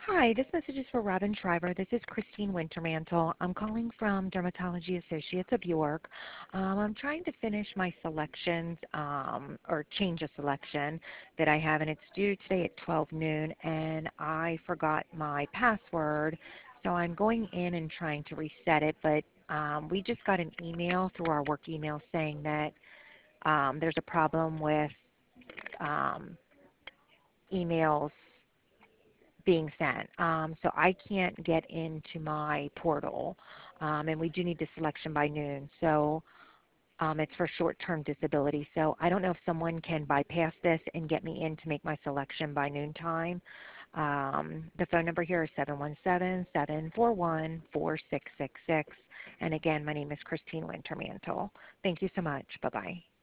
Hi, this message is for Robin Shriver. This is Christine Wintermantle. I'm calling from Dermatology Associates of York. I'm trying to finish my selections or change a selection that I have, and it's due today at 12 noon, and I forgot my password. So I'm going in and trying to reset it, but we just got an email through our work email saying that there's a problem with um, emails being sent. So I can't get into my portal, and we do need the selection by noon. So it's for short-term disability. So I don't know if someone can bypass this and get me in to make my selection by noon time. The phone number here is 717-741-4666. And again, my name is Christine Wintermantle. Thank you so much. Bye-bye.